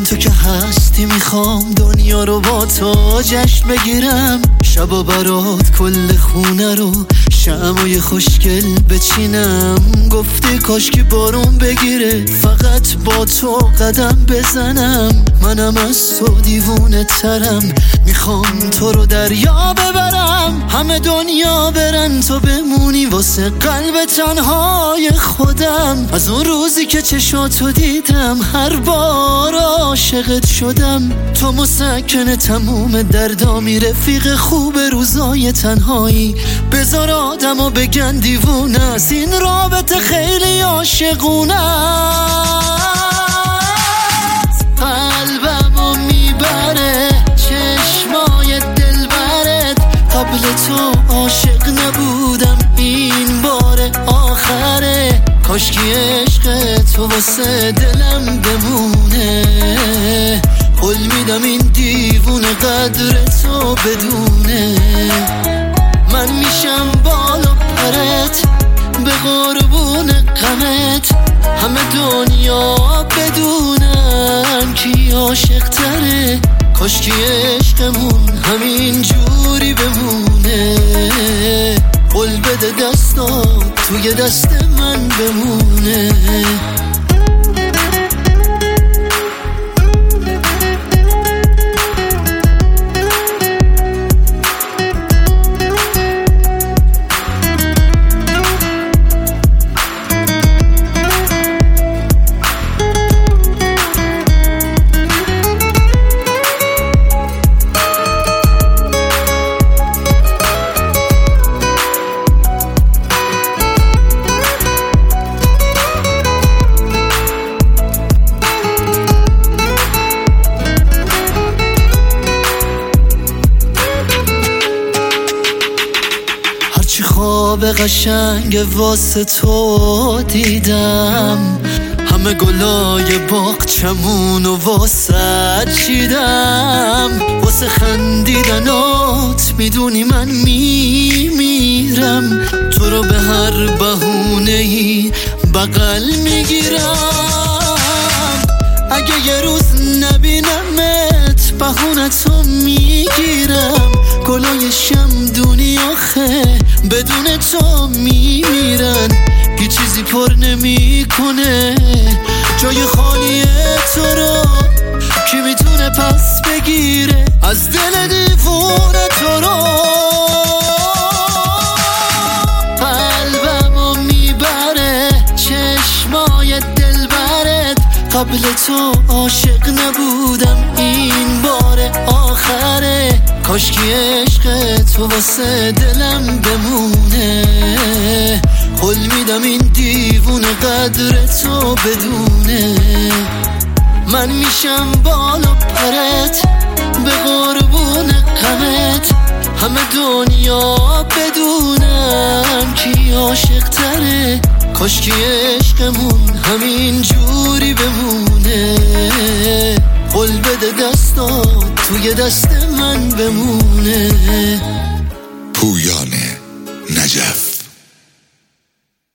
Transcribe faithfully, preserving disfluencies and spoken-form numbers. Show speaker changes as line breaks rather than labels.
تو که هستی میخوام دنیا رو با تو جشن بگیرم، شبا برات کل خونه رو شمعای خوشگل بچینم. گفتی کاش که بارون بگیره فقط با تو قدم بزنم. منم از تو دیوونه ترم، میخوام تو رو دریا ببرم، همه دنیا برن تو بمونی واسه قلب تنهای خودم. از اون روزی که چشاتو دیدم هر بار عاشقت شدم. تو مسکن تموم دردامی، رفیق خوب روزای تنهایی. بذار آدمو بگن دیوونه است، این رابطه خیلی عاشقونه است. قلبمو میبره چشمای دلبرت، قبل تو عاشق نبودم این بار آخره. کاشکی عشق تو واسه دلم بمونه، قول میدم این دیوونه قدر تو بدونه. من میشم بالا پرت به قربون غمت، همه دنیا بدونن کی عاشق تره. کاشکی عشقمون همین جوری بمونه، قول بده دستات توی دست من بمونه. چی خواب قشنگ واسه تو دیدم، همه گلای باغچمون و واسه چیدم. واسه خندیدنات میدونی من میمیرم، تو رو به هر بهونه‌ای بغل میگیرم. اگه یه روز نبینمت بهونه‌تو میگیرم. گلای شمدونی آخه بدون تو میمیرن، هیچ چیزی پر نمی کنه جای خالی تو رو. کی میتونه پس بگیره از دل دیوونه تو رو؟ قلبمو میبره چشمای دلبرت، قبل تو عاشق نبودم این بار آخره. کاشکی عشق تو واسه دلم بمونه، قول میدم این دیوونه قدر تو بدونه. من میشم بالا پرت به قربون غمت، همه دنیا بدونن کی عاشق تره. کاشکی عشقمون همین جوری بمونه، قول بده دستات توی دست من بمونه.
پویان نجف.